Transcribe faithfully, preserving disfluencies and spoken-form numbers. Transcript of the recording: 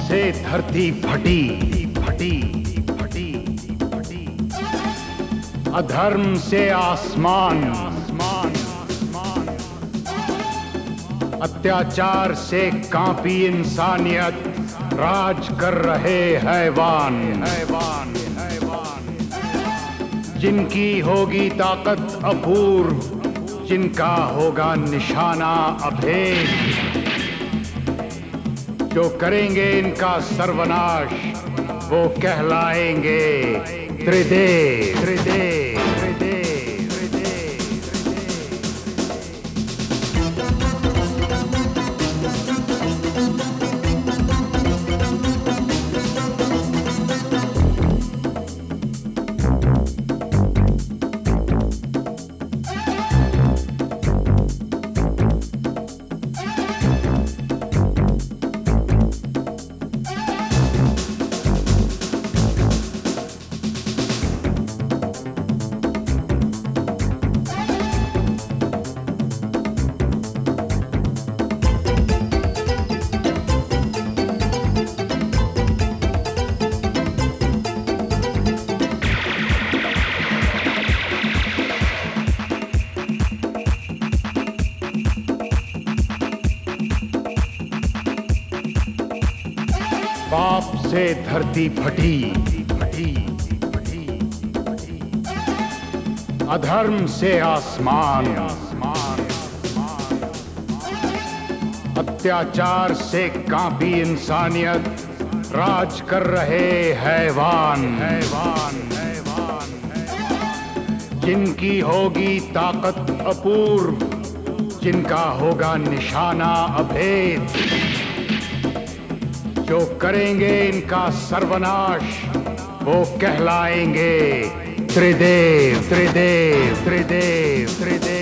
से धरती फटी फटी फटी फटी, अधर्म से आसमान आसमान आसमान, अत्याचार से कांपी इंसानियत, राज कर रहे हैवान हैवान हैवान, जिनकी होगी ताकत अपूर्व, जिनका होगा निशाना अभेद, जो करेंगे इनका सर्वनाश वो कहलाएंगे त्रिदेव त्रिदेव त्रिदेव त्रिदेव। पाप से धरती फटी फटी फटी फटी, अधर्म से आसमान आसमान, अत्याचार से कांपी इंसानियत, राज कर रहे हैवान हैवान हैवान, जिनकी होगी ताकत अपूर्व, जिनका होगा निशाना अभेद, जो करेंगे इनका सर्वनाश वो कहलाएंगे त्रिदेव त्रिदेव त्रिदेव त्रिदेव।